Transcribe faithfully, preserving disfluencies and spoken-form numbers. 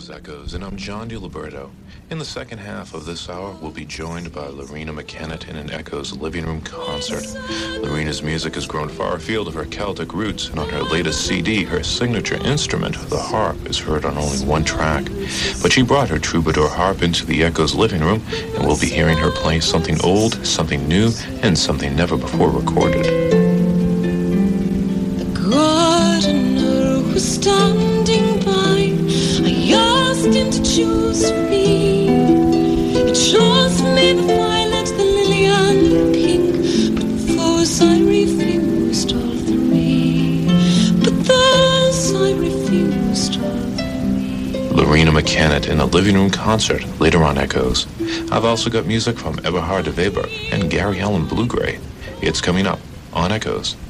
Echoes, and I'm John DiLiberto. In the second half of this hour, we'll be joined by Lorena McKennitt in an Echoes living room concert. Lorena's music has grown far afield of her Celtic roots, and on her latest C D, her signature instrument, the harp, is heard on only one track. But she brought her troubadour harp into the Echoes living room, and we'll be hearing her play something old, something new, and something never before recorded. The gardener was standing by. I asked him to choose for me. He chose for me the violet, the lily, and the pink. But those I refused all three. But those I refused all three. Lorena McKennitt in a living room concert later on Echoes. I've also got music from Eberhard de Weber and Gary Allen Bluegray. It's coming up on Echoes.